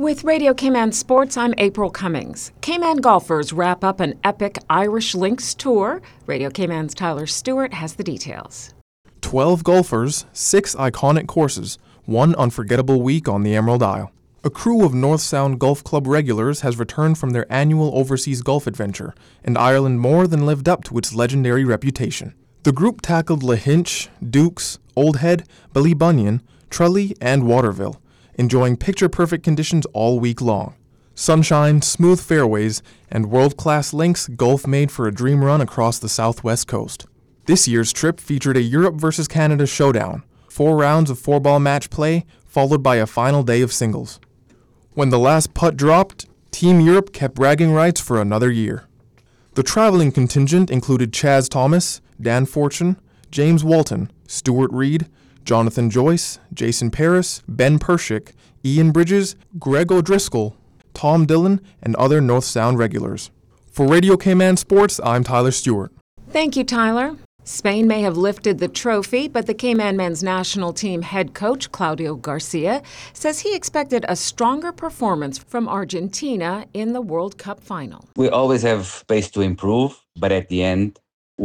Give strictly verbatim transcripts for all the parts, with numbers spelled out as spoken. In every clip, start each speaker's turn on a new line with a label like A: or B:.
A: With Radio Cayman Sports, I'm April Cummings. Cayman golfers wrap up an epic Irish Links tour. Radio Cayman's Tyler Stewart has the details.
B: Twelve golfers, six iconic courses, one unforgettable week on the Emerald Isle. A crew of North Sound Golf Club regulars has returned from their annual overseas golf adventure, and Ireland more than lived up to its legendary reputation. The group tackled Lahinch, Dukes, Old Head, Ballybunion, Tralee, and Waterville, enjoying picture-perfect conditions all week long. Sunshine, smooth fairways, and world-class links, golf made for a dream run across the southwest coast. This year's trip featured a Europe versus Canada showdown, four rounds of four-ball match play, followed by a final day of singles. When the last putt dropped, Team Europe kept bragging rights for another year. The traveling contingent included Chaz Thomas, Dan Fortune, James Walton, Stuart Reed, Jonathan Joyce, Jason Paris, Ben Pershick, Ian Bridges, Greg O'Driscoll, Tom Dillon, and other North Sound regulars. For Radio Cayman Sports, I'm Tyler Stewart.
A: Thank you, Tyler. Spain may have lifted the trophy, but the Cayman men's national team head coach, Claudio Garcia, says he expected a stronger performance from Argentina in the World Cup final.
C: We always have space to improve, but at the end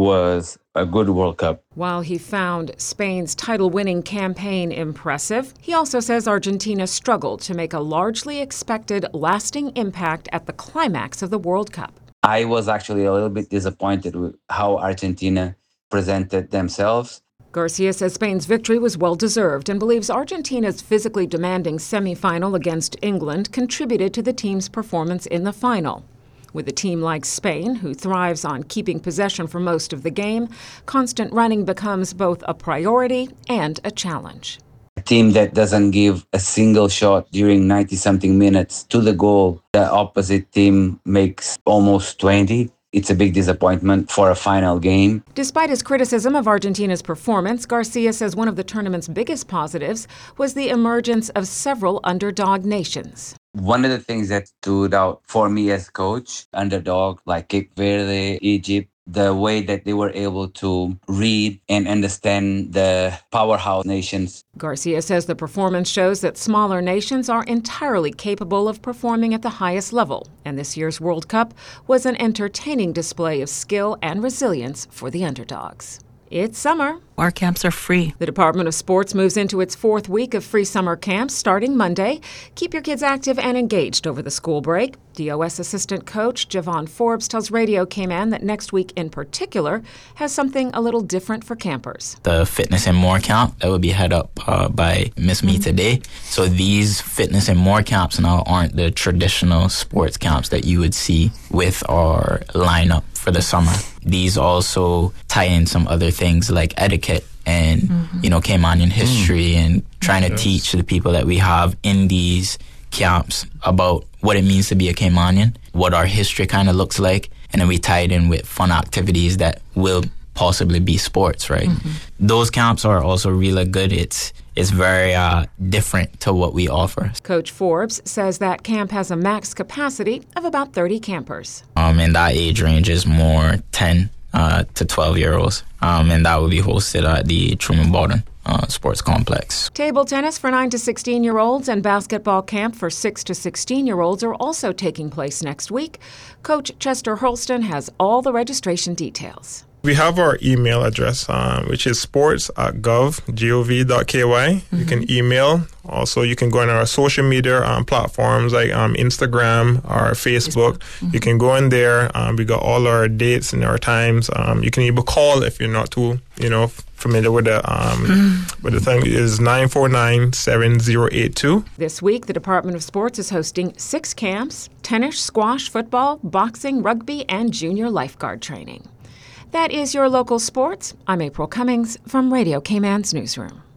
C: was a good World Cup.
A: While he found Spain's title-winning campaign impressive, he also says Argentina struggled to make a largely expected lasting impact at the climax of the World Cup.
C: I was actually a little bit disappointed with how Argentina presented themselves.
A: Garcia says Spain's victory was well-deserved and believes Argentina's physically demanding semifinal against England contributed to the team's performance in the final. With a team like Spain, who thrives on keeping possession for most of the game, constant running becomes both a priority and a challenge.
C: A team that doesn't give a single shot during ninety-something minutes to the goal, the opposite team makes almost twenty. It's a big disappointment for a final game.
A: Despite his criticism of Argentina's performance, Garcia says one of the tournament's biggest positives was the emergence of several underdog nations.
C: One of the things that stood out for me as coach, underdog like Cape Verde, Egypt, the way that they were able to read and understand the powerhouse nations.
A: Garcia says the performance shows that smaller nations are entirely capable of performing at the highest level, and this year's World Cup was an entertaining display of skill and resilience for the underdogs. It's summer.
D: Our camps are free.
A: The Department of Sports moves into its fourth week of free summer camps starting Monday. Keep your kids active and engaged over the school break. D O S assistant coach Javon Forbes tells Radio Cayman that next week in particular has something a little different for campers.
E: The Fitness and More camp that will be head up uh, by Miss Me today. So these Fitness and More camps now aren't the traditional sports camps that you would see with our lineup for the summer. These also tie in some other things like etiquette and, mm-hmm. you know, Caymanian history mm. and trying yes. to teach the people that we have in these camps about what it means to be a Caymanian, what our history kind of looks like, and then we tie it in with fun activities that will possibly be sports, right? Mm-hmm. Those camps are also really good. It's It's very uh, different to what we offer.
A: Coach Forbes says that camp has a max capacity of about thirty campers.
E: Um, and that age range is more ten uh, to twelve-year-olds. Um, and that will be hosted at the Truman Borden uh, Sports Complex.
A: Table tennis for nine to sixteen-year-olds and basketball camp for six to sixteen-year-olds are also taking place next week. Coach Chester Hurlston has all the registration details.
F: We have our email address, um, which is sports at gov, gov dot ky. Mm-hmm. You can email. Also, you can go on our social media um, platforms like um, Instagram or Facebook. Mm-hmm. You can go in there. Um, we got all our dates and our times. Um, you can even call if you're not too, you know, familiar with the um, mm-hmm. with the thing. It is nine four nine, seven zero eight two.
A: This week, the Department of Sports is hosting six camps: tennis, squash, football, boxing, rugby, and junior lifeguard training. That is your local sports. I'm April Cummings from Radio Cayman's Newsroom.